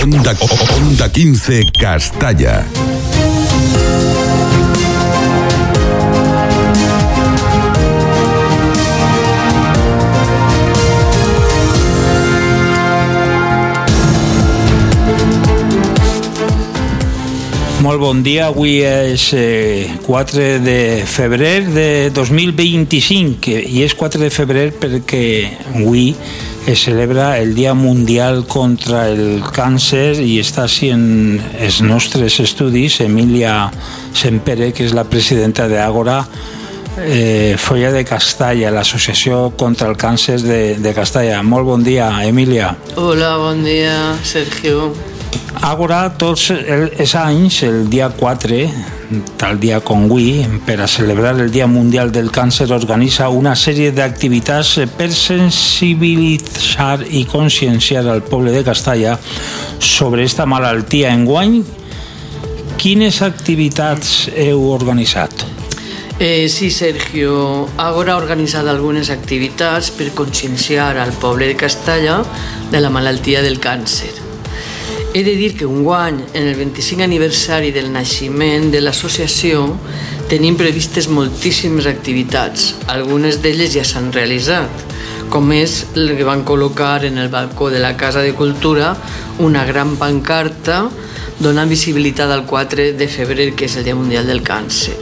Onda 15 Castalla. Molt bon dia, avui és 4 de febrer de 2025 i és 4 de febrer perquè avui es celebra el Dia Mundial contra el Càncer i està així en els nostres estudis Emília Sempere, que és la presidenta d'Àgora Folla de Castalla, l'Associació contra el Càncer de Castalla. Molt bon dia, Emília. Hola, bon dia, Sergio. Àgora, tots els anys, el dia 4, tal dia com avui, per a celebrar el Dia Mundial del Càncer, organitza una sèrie d'activitats per sensibilitzar i conscienciar al poble de Castalla sobre esta malaltia. Enguany, quines activitats heu organitzat? Sí, Sergio, Àgora ha organitzat algunes activitats per conscienciar al poble de Castalla de la malaltia del càncer. He de dir que enguany, en el 25 aniversari del naixement de l'associació, tenim previstes moltíssimes activitats. Algunes d'elles ja s'han realitzat, com és el que van col·locar en el balcó de la Casa de Cultura una gran pancarta donant visibilitat al 4 de febrer, que és el Dia Mundial del Càncer.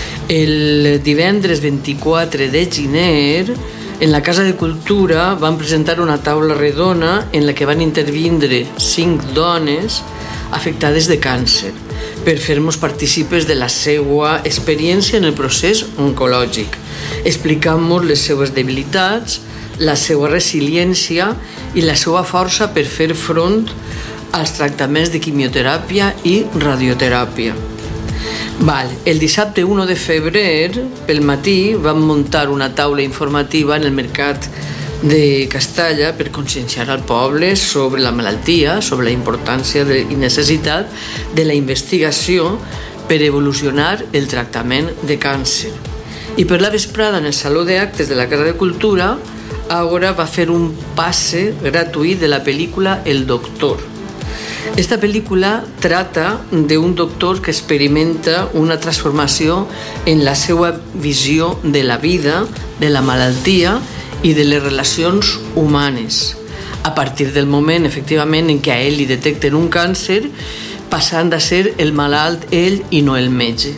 El divendres 24 de gener, en la Casa de Cultura van presentar una taula redona en la que van intervindre 5 dones afectades de càncer per fer-nos partícipes de la seva experiència en el procés oncològic, explicant-nos les seues debilitats, la seva resiliència i la seva força per fer front als tractaments de quimioteràpia i radioteràpia. El dissabte 1 de febrer, pel matí, vam muntar una taula informativa en el mercat de Castalla per conscienciar al poble sobre la malaltia, sobre la importància i necessitat de la investigació per evolucionar el tractament de càncer. I per la vesprada, en el Saló d'Actes de la Casa de Cultura, Àgora va fer un passe gratuït de la pel·lícula El Doctor. Esta pel·lícula trata d'un doctor que experimenta una transformació en la seva visió de la vida, de la malaltia i de les relacions humanes, a partir del moment, efectivament, en què a ell li detecten un càncer, passant a ser el malalt ell i no el metge.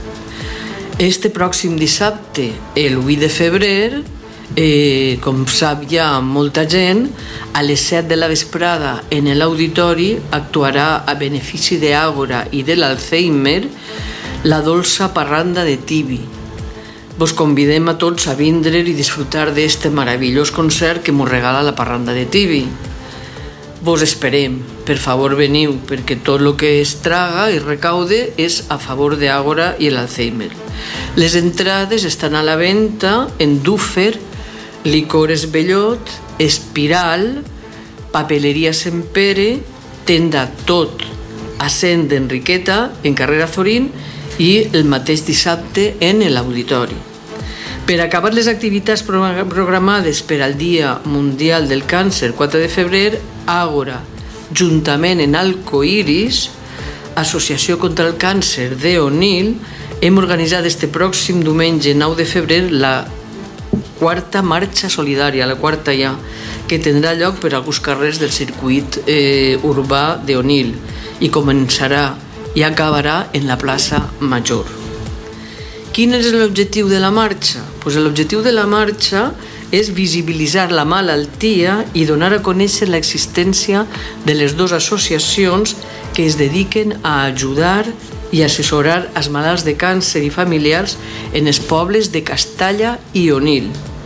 Este pròxim dissabte, el 8 de febrer, com sap ja molta gent, a les 7 de la vesprada en l'auditori actuarà a benefici d'Àgora i de l'Alzheimer la dolça parranda de Tibi. Vos convidem a tots a vindre i disfrutar d'este meravellós concert que mos regala la parranda de Tibi. Vos esperem, per favor veniu, perquè tot el que es traga i recaude és a favor d'Àgora i l'Alzheimer. Les entrades estan a la venda en Dúfer, Licores Bellot, Espiral, Papeleria Sempere, Tenda Tot, a Cent d'Enriqueta, en carrer Azorín, i el mateix dissabte en l'auditori. Per acabar les activitats programades per al Dia Mundial del Càncer 4 de febrer, Àgora, juntament en Alcoiris, Associació contra el Càncer d'Onil, hem organitzat este pròxim diumenge 9 de febrer la quarta marxa solidària, la quarta ja, que tindrà lloc per alguns carrers del circuit urbà d'Onil i començarà i acabarà en la plaça Major. Quin és l'objectiu de la marxa? L'objectiu de la marxa és visibilitzar la malaltia i donar a conèixer l'existència de les dues associacions que es dediquen a ajudar i assessorar els malalts de càncer i familiars en els pobles de Castalla i Onil.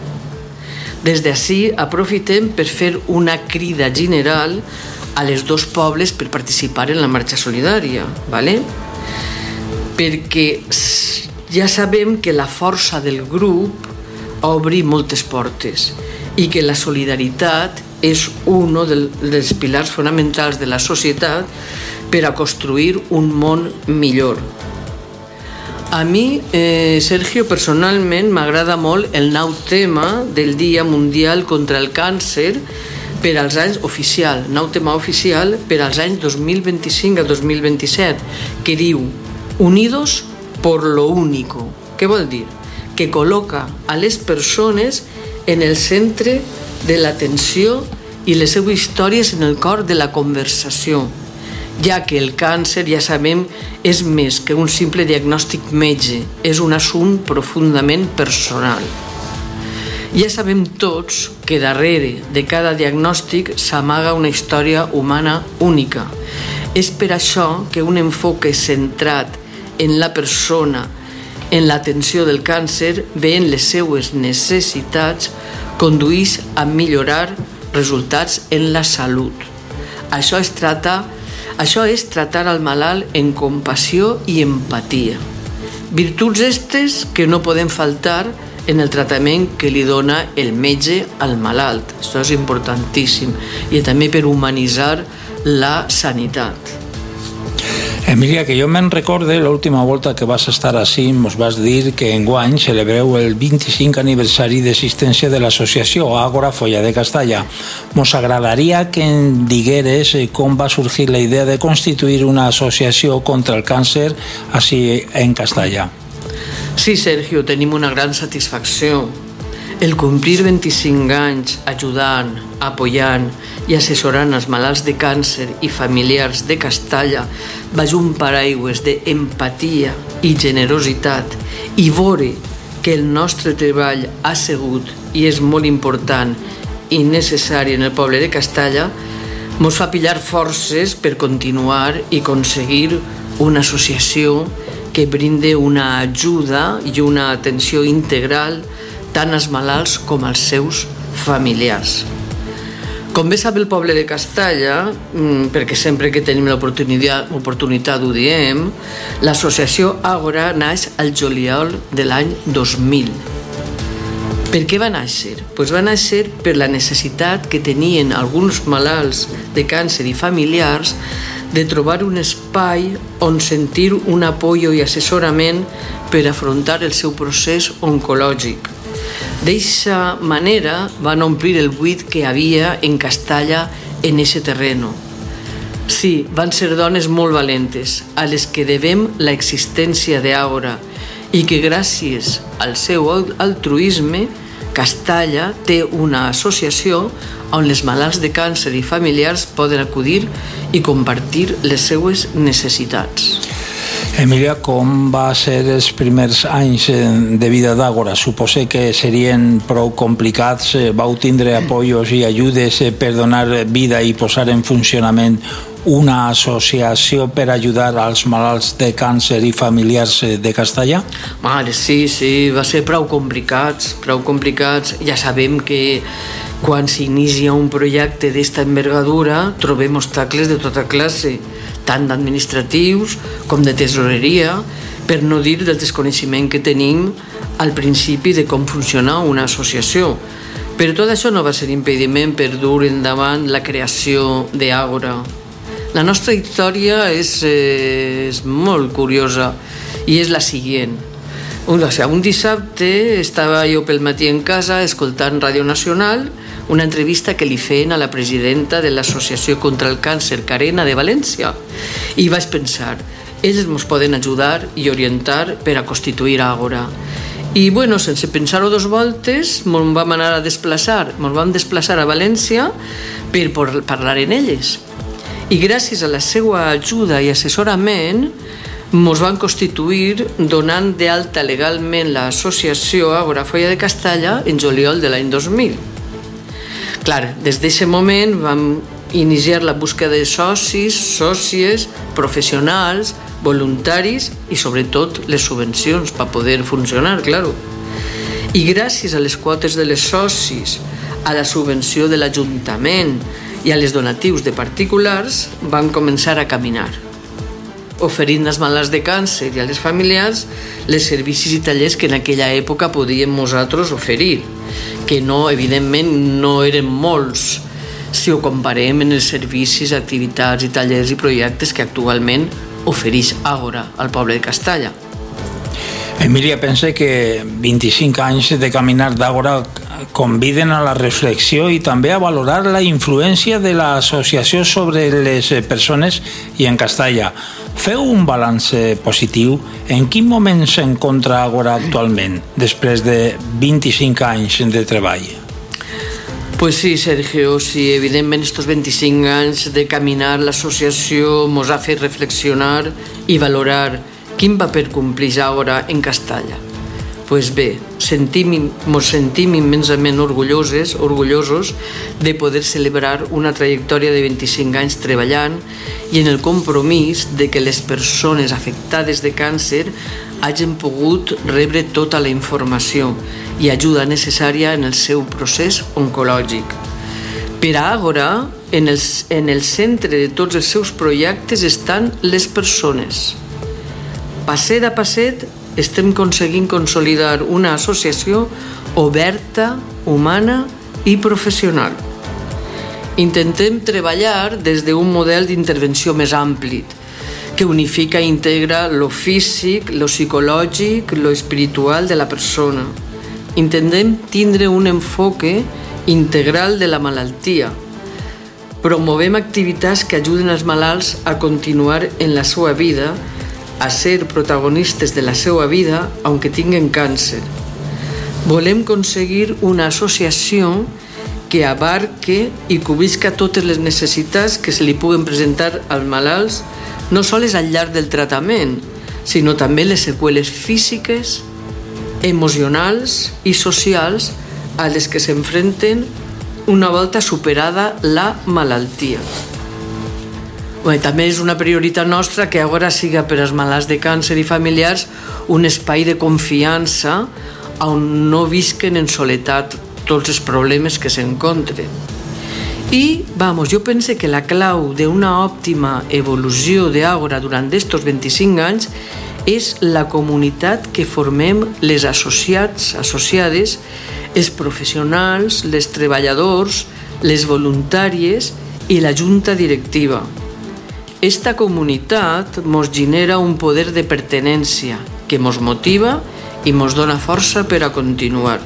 Des d'ací aprofitem per fer una crida general a les dos pobles per participar en la marxa solidària, perquè ja sabem que la força del grup obri moltes portes i que la solidaritat és un dels pilars fonamentals de la societat per a construir un món millor. A mi, Sergio, personalment m'agrada molt el nou tema del Dia Mundial contra el Càncer per als anys oficial, nou tema oficial per als anys 2025 a 2027, que diu Unidos por lo único. Què vol dir? Que col·loca a les persones en el centre de l'atenció i les seues històries en el cor de la conversació, ja que el càncer, ja sabem, és més que un simple diagnòstic metge, és un assumpte profundament personal. Ja sabem tots que darrere de cada diagnòstic s'amaga una història humana única. És per això que un enfoque centrat en la persona, en l'atenció del càncer, veient les seues necessitats, condueix a millorar resultats en la salut. Això és tratar al malalt en compassió i empatia. Virtuts estes que no poden faltar en el tractament que li dona el metge al malalt. Això és importantíssim. I també per humanitzar la sanitat. Emilia, que jo me'n recorde l'última volta que vas estar així, mos vas dir que enguany celebreu el 25 aniversari d'existència de l'associació Ágora Folla de Castalla. Mos agradaria que en digueres com va sorgir la idea de constituir una associació contra el càncer així en Castalla. Sí, Sergio, tenim una gran satisfacció. El complir 25 anys ajudant, apoyant i assessorant els malalts de càncer i familiars de Castalla baix un paraigües d'empatia i generositat i veure que el nostre treball ha sigut i és molt important i necessari en el poble de Castalla mos fa pillar forces per continuar i aconseguir una associació que brinde una ajuda i una atenció integral tant als malalts com als seus familiars. Com bé sap el poble de Castalla, perquè sempre que tenim l'oportunitat ho diem, l'associació Ágora naix al juliol de l'any 2000. Per què va néixer? Va néixer per la necessitat que tenien alguns malalts de càncer i familiars de trobar un espai on sentir un apoyo i assessorament per afrontar el seu procés oncològic. D'eixa manera van omplir el buit que hi havia en Castalla en eixe terreno. Sí, van ser dones molt valentes, a les que devem l'existència d'Ágora i que gràcies al seu altruisme Castalla té una associació on les malalts de càncer i familiars poden acudir i compartir les seues necessitats. Emilia, com va ser els primers anys de vida d'Ágora? Supose que serien prou complicats. Vau tindre apoyos i ajudes per donar vida i posar en funcionament una associació per ajudar als malalts de càncer i familiars de Castalla? Sí, va ser prou complicats. Ja sabem que quan s'inicia un projecte d'esta envergadura trobem obstacles de tota classe, tant d'administratius com de tesoreria, per no dir del desconeixement que tenim al principi de com funciona una associació. Però tot això no va ser impediment per dur endavant la creació d'Ágora. La nostra història és molt curiosa i és la següent. Un dissabte estava jo pel matí en casa escoltant Ràdio Nacional una entrevista que li feien a la presidenta de l'Associació contra el Càncer Carena de València i vaig pensar, ells ens poden ajudar i orientar per a constituir Ágora. I sense pensar-ho dos voltes ens vam anar a desplaçar, ens vam desplaçar a València per parlar en elles. I gràcies a la seva ajuda i assessorament ens van constituir donant d'alta legalment l'associació Ágora Folla de Castalla en juliol de l'any 2000. Clar, des d'aquest moment vam iniciar la búsqueda de socis, sòcies, professionals, voluntaris i sobretot les subvencions per poder funcionar, claro. I gràcies a les quotes de les socis, a la subvenció de l'Ajuntament i a les donatius de particulars, van començar a caminar, oferint als malalts de càncer i a les familiars les servicis i tallers que en aquella època podíem nosaltres oferir, que no, evidentment, no eren molts si ho comparem en els servicis, activitats i tallers i projectes que actualment ofereix Ágora al poble de Castalla. Emilia, pensa que 25 anys de caminar d'Àgora conviden a la reflexió i també a valorar la influència de l'associació sobre les persones i en Castalla. Feu un balanç positiu? En quin moment s'encontra Àgora actualment, després de 25 anys de treball? Pues sí, Sergio, sí, evidentment estos 25 anys de caminar l'associació mos ha fet reflexionar i valorar quin paper complix Àgora en Castalla. Pues bé, mos sentim immensament orgullosos de poder celebrar una trajectòria de 25 anys treballant i en el compromís de que les persones afectades de càncer hagin pogut rebre tota la informació i ajuda necessària en el seu procés oncològic. Per a Àgora, en el centre de tots els seus projectes estan les persones. Passet a passet estem aconseguint consolidar una associació oberta, humana i professional. Intentem treballar des d'un model d'intervenció més ampli, que unifica i integra lo físic, lo psicològic, lo espiritual de la persona. Intentem tindre un enfoque integral de la malaltia. Promovem activitats que ajuden els malalts a continuar en la seva vida, a ser protagonistes de la seva vida, aunque tinguen càncer. Volem aconseguir una associació que abarque i cobrisca totes les necessitats que se li puguen presentar als malalts, no sols al llarg del tractament, sinó també les seqüeles físiques, emocionals i socials a les que s'enfrenten una volta superada la malaltia. També és una prioritat nostra que Àgora siga per als malalts de càncer i familiars un espai de confiança on no visquen en soledat tots els problemes que s'encontren. I, jo penso que la clau d'una òptima evolució d'Àgora durant estos 25 anys és la comunitat que formem les associades, els professionals, les treballadors, les voluntàries i la junta directiva. Esta comunitat mos genera un poder de pertenència que mos motiva i mos dona força per a continuar.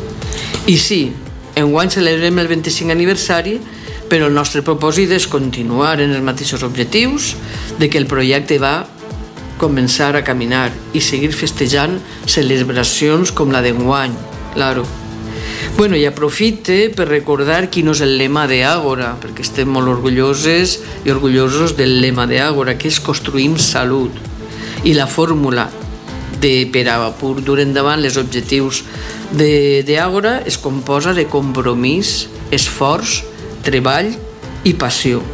I sí, enguany celebrem el 25 aniversari, però el nostre propòsit és continuar en els mateixos objectius de que el projecte va començar a caminar i seguir festejant celebracions com la d'enguany, claro. I aprofite per recordar quin és el lema d'Àgora, perquè estem molt orgulloses i orgullosos del lema d'Àgora, que és construïm salut. I la fórmula per a dur endavant els objectius d'Àgora es composa de compromís, esforç, treball i passió.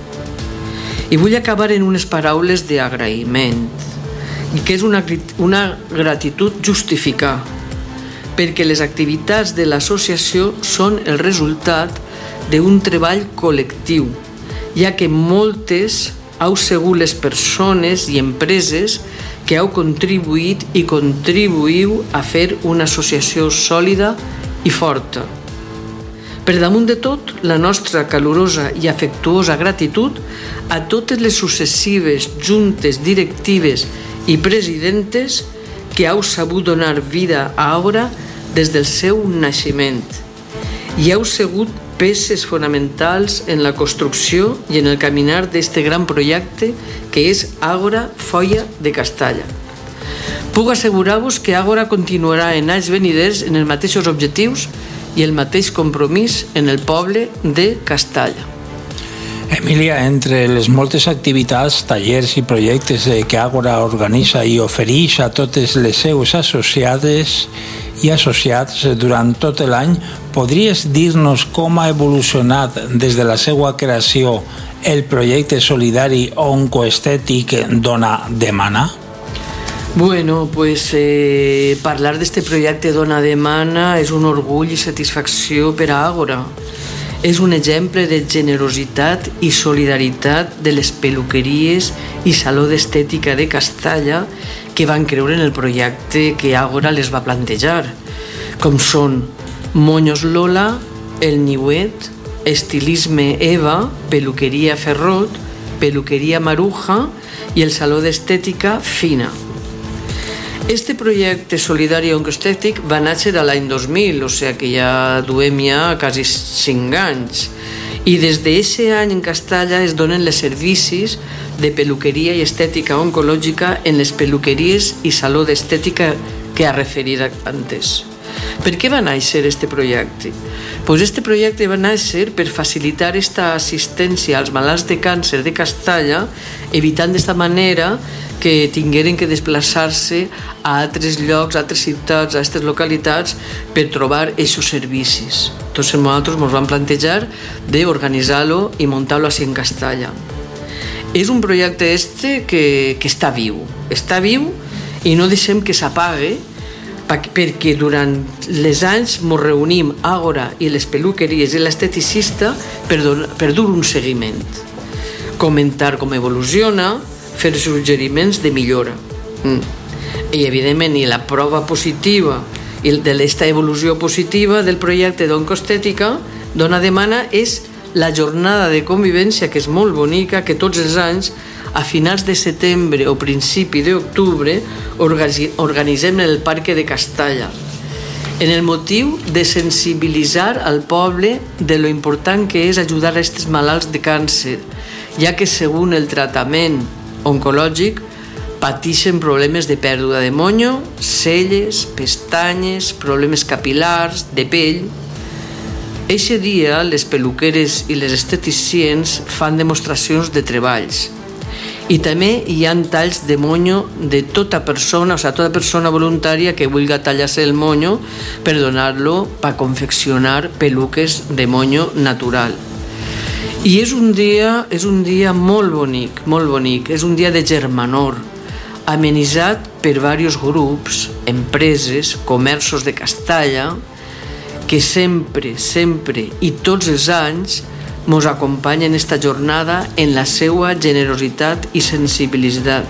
I vull acabar en unes paraules d'agraïment, que és una gratitud justificada, perquè les activitats de l'associació són el resultat d'un treball col·lectiu, ja que moltes heu sigut les persones i empreses que heu contribuït i contribuïu a fer una associació sòlida i forta. Per damunt de tot, la nostra calorosa i afectuosa gratitud a totes les successives juntes directives i presidentes que heu sabut donar vida a Àgora des del seu naixement i heu sigut peces fonamentals en la construcció i en el caminar d'aquest gran projecte que és Àgora Foia de Castalla. Puc assegurar-vos que Àgora continuarà en anys veniders en els mateixos objectius i el mateix compromís en el poble de Castalla. Emilia, entre les moltes activitats, tallers i projectes que Àgora organitza i ofereix a totes les seus associades i associats durant tot l'any, podries dir-nos com ha evolucionat des de la seva creació el projecte solidari oncoestètic Dona Demana? Parlar d'este projecte Dona Demana és un orgull i satisfacció per a Àgora. És un exemple de generositat i solidaritat de les peluqueries i Saló d'Estètica de Castalla que van creure en el projecte que Àgora les va plantejar, com són Moños Lola, El Niuet, Estilisme Eva, Peluqueria Ferrot, Peluqueria Maruja i el Saló d'Estètica Fina. Este projecte solidari oncostètic va néixer a l'any 2000, o sigui que ja duem ja quasi 5 anys. I des d'aquest any en Castalla es donen els servicis de peluqueria i estètica oncològica en les peluqueries i saló d'estètica que ha referit antes. Per què va néixer este projecte? Pues este projecte va néixer per facilitar esta assistència als malalts de càncer de Castalla, evitant d'esta manera que tingueren que desplaçar-se a altres llocs, a altres ciutats, a aquestes localitats per trobar aquests servicis. Entonces nosaltres ens vam plantejar d'organitzar-lo i muntar-lo així en Castalla. És un projecte que està viu i no deixem que s'apague, perquè durant els anys ens reunim Àgora i les peluqueries i l'esteticista per dur un seguiment, comentar com evoluciona, fer suggeriments de millora. I evidentment la prova positiva i de aquesta evolució positiva del projecte d'oncostètica d'Ona Demana és la jornada de convivència, que és molt bonica, que tots els anys a finals de setembre o principi d'octubre organitzem en el Parc de Castalla, en el motiu de sensibilitzar al poble de lo important que és ajudar a aquests malalts de càncer, ja que segons el tractament oncològic pateixen problemes de pèrdua de monyo, celles, pestanyes, problemes capil·lars, de pell. Eixe dia les peluqueres i les esteticients fan demostracions de treballs. I també hi ha talls de monyo de tota persona, o sigui, tota persona voluntària que vulgui tallar-se el monyo per donar-lo per confeccionar peluques de monyo natural. I és un dia molt bonic, és un dia de germanor, amenitzat per diversos grups, empreses, comerços de Castalla, que sempre i tots els anys ens acompanyen en esta jornada en la seva generositat i sensibilitat.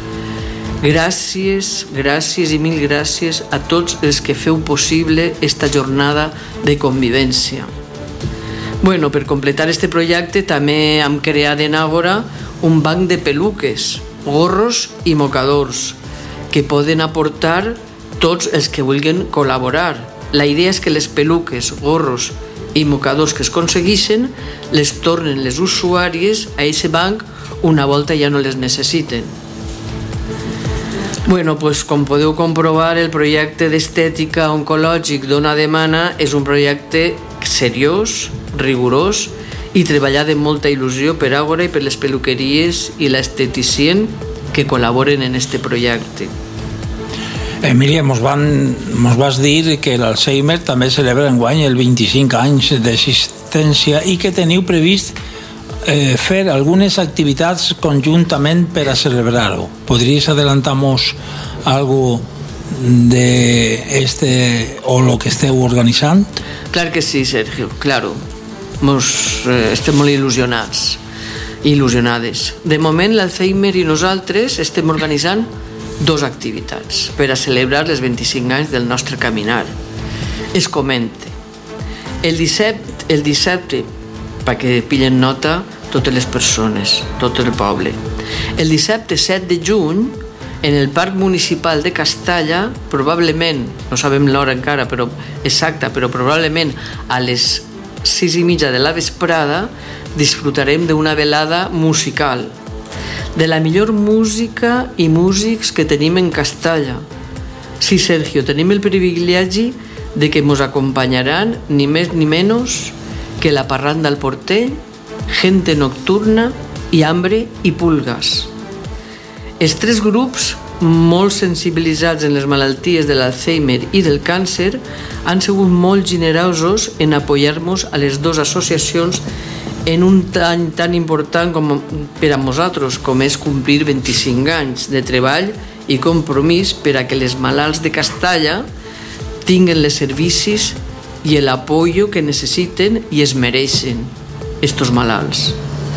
Gràcies i mil gràcies a tots els que feu possible esta jornada de convivència. Bueno, per completar este projecte també hem creat en Àgora un banc de peluques, gorros i mocadors que poden aportar tots els que vulguin col·laborar. La idea és que les peluques, gorros i mocadors que es aconsegueixen les tornen les usuàries a aquest banc una volta ja no les necessiten. Bueno, pues com podeu comprovar, el projecte d'estètica oncològic d'Ona Demana és un projecte seriós, rigorós i treballat amb molta il·lusió per Àgora i per les peluqueries i l'esteticient que col·laboren en este projecte. Emília, mos vas dir que l'Alzheimer també celebra enguany el 25 anys d'existència i que teniu previst fer algunes activitats conjuntament per a celebrar-ho. Podries adelantar-nos algo de o lo que esteu organitzant? Clar que sí, Sergio, claro. Estem molt il·lusionats i il·lusionades. De moment, l'Alzheimer i nosaltres estem organitzant 2 activitats per a celebrar els 25 anys del nostre caminar. Es comenta. El dissabte, perquè pillen nota totes les persones, tot el poble. El dissabte 7 de juny, en el Parc Municipal de Castalla, probablement, no sabem l'hora encara, però probablement a les 6:30 de la vesprada, disfrutarem d'una velada musical, de la millor música i músics que tenim en Castalla. Sí, Sergio, tenim el privilegi de que ens acompanyaran ni més ni menys que la Parranda al Portell, Gente Nocturna i Hambre i Pulgas. Els 3 grups, molt sensibilitzats en les malalties de l'Alzheimer i del càncer, han sigut molt generosos en apoyar-nos a les 2 associacions en un any tan important per a nosaltres, com és complir 25 anys de treball i compromís per a que les malalts de Castalla tinguen els servicis i l'apoyo que necessiten i es mereixen, estos malalts.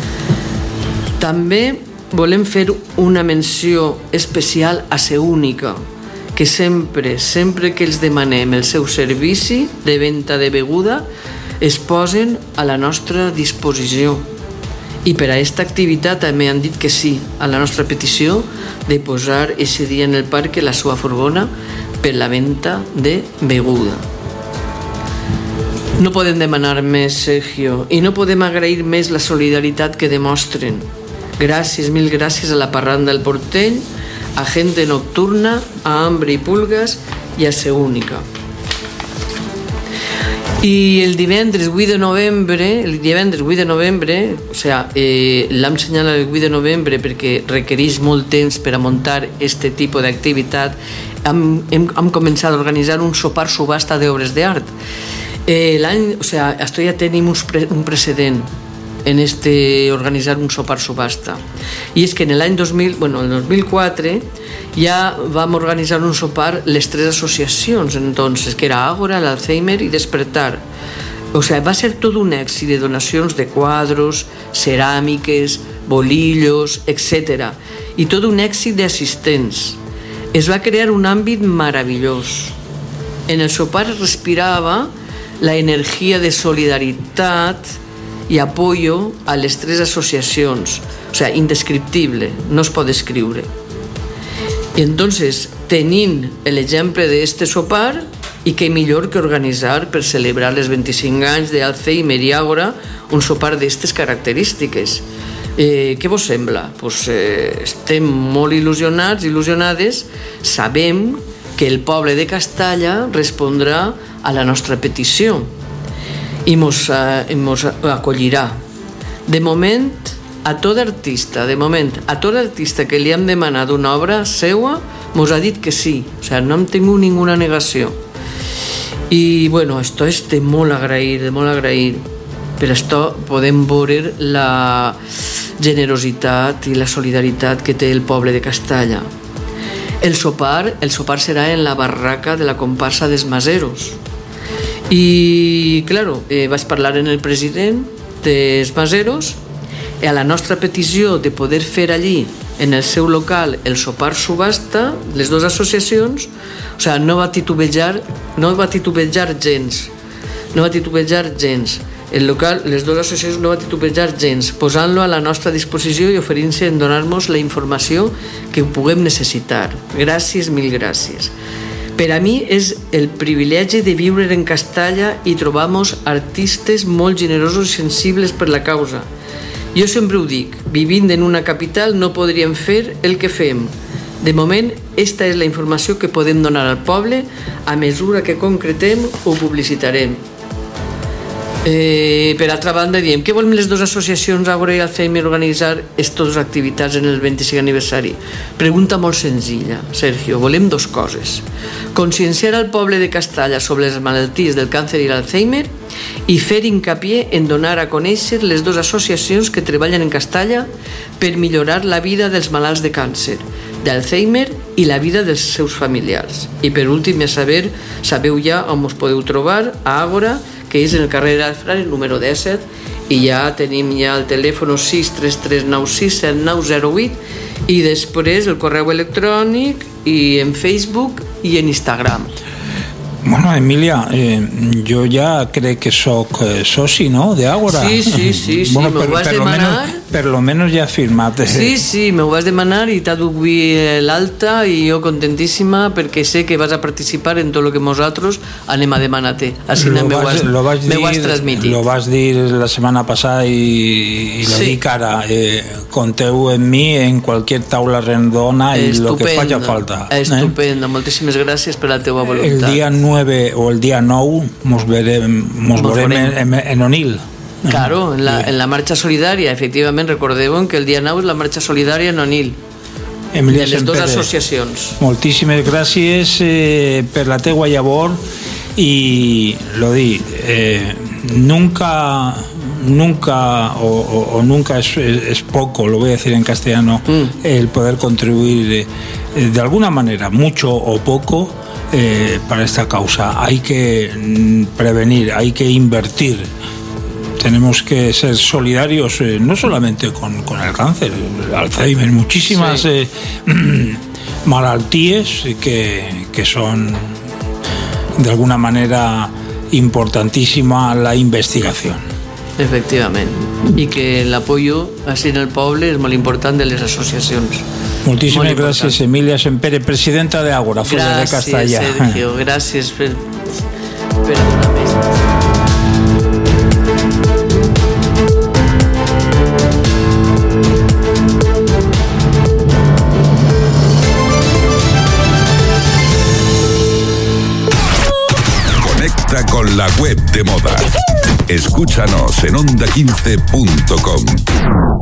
També volem fer una menció especial a Seúnica, que sempre que els demanem el seu servici de venda de beguda, es posen a la nostra disposició I per a aquesta activitat també han dit que sí a la nostra petició de posar ese dia en el parc la seva furgona per la venda de beguda. No podem demanar més, Sergio, i no podem agrair més la solidaritat que demostren. Gràcies, mil gràcies a la Parranda del Portell, a Gente Nocturna, a Hambre i Pulgas i a Seúnica. I el divendres 8 de novembre, o sigui, l'hem assenyalat el 8 de novembre perquè requereix molt temps per a muntar aquest tipus d'activitat, hem començat a organitzar un sopar subhasta d'obres d'art. Esto ja tenim un precedent en organitzar un sopar subhasta. I és que en l'any 2004 ja vam organitzar un sopar les 3 associacions, entonces, que era Ágora, l'Alzheimer i Despertar. O sigui, va ser tot un èxit de donacions de quadros, ceràmiques, bolillos, etc. I tot un èxit d'assistents. Es va crear un àmbit meravellós. En el sopar es respirava la energia de solidaritat i apoyo a les 3 associacions. O sigui, indescriptible, no es pot descriure. I entonces, tenint l'exemple d'este sopar, i què millor que organitzar per celebrar els 25 anys d'Alzheimer i Ágora un sopar d'aquestes característiques. Què vos sembla? Estem molt il·lusionats, il·lusionades, sabem que el poble de Castalla respondrà a la nostra petició i mos acollirà. De moment, a tot artista que li hem demanat una obra seua, mos ha dit que sí. O sigui, no hem tingut ninguna negació. I, esto és de molt agrair, Per això podem veure la generositat i la solidaritat que té el poble de Castalla. El sopar serà en la barraca de la comparsa dels Maseros. I, vaig parlar amb el president dels Maseros i a la nostra petició de poder fer allí, en el seu local, el sopar subhasta, les 2 associacions, o sigui, no va titubejar gens. El local, les 2 associacions no va titubejar gens, posant-lo a la nostra disposició i oferint-se en donar-nos la informació que puguem necessitar. Gràcies, mil gràcies. Per a mi és el privilegi de viure en Castalla i trobar-nos artistes molt generosos i sensibles per la causa. Jo sempre ho dic, vivint en una capital no podríem fer el que fem. De moment, esta és la informació que podem donar al poble, a mesura que concretem ho publicitarem. Per altra banda, diem, què volen les 2 associacions Ágora i Alzheimer organitzar aquestes activitats en el 25 aniversari? Pregunta molt senzilla, Sergio. Volem 2 coses. Conscienciar al poble de Castalla sobre les malalties del càncer i l'Alzheimer i fer hincapié en donar a conèixer les 2 associacions que treballen en Castalla per millorar la vida dels malalts de càncer, d'Alzheimer i la vida dels seus familiars. I per últim, sabeu ja on us podeu trobar a Ágora, que és en el carrer Alfrare, número 17, i ja tenim el telèfon 633967908 i després el correu electrònic i en Facebook i en Instagram. Bueno, Emilia, jo ja crec que soc soci, ¿no?, de Ágora. Sí, bueno, me ho vas demanar. Per lo menos ja firmat. Sí, me ho vas demanar i t'ha dut l'alta i jo contentíssima perquè sé que vas a participar en tot el que nosaltres anem a demanar-te. Així me ho has transmitit. Lo vas dir la setmana passada i lo dic ara. Conteu en mi en qualsevol taula redona i lo que faci falta. Estupendo, moltíssimes gràcies per la teva voluntat. El dia 9 o el dia 9 mos veurem en Onil. Claro, en la marxa solidària, efectivament, recordeu que el dia 9 és la marxa solidària en Onil, Emilia, de les 2 associacions. Moltíssimes gràcies per la teua llavor y lo di, nunca es poco, lo voy a decir en castellano, el poder contribuir de alguna manera, mucho o poco, para esta causa. Hay que prevenir, hay que invertir. Tenemos que ser solidarios, no solamente con el cáncer, el Alzheimer, muchísimas malalties que son de alguna manera importantísima la investigación. efectivament, i que l'apoyo així en el poble és molt important de les associacions. Moltíssimes gràcies, Emilia Sempere, presidenta de Ágora, fuera de Castalla. Gràcies, Sergio, gràcies per donar-me. Conecta con la web de moda. Escúchanos en onda15.com.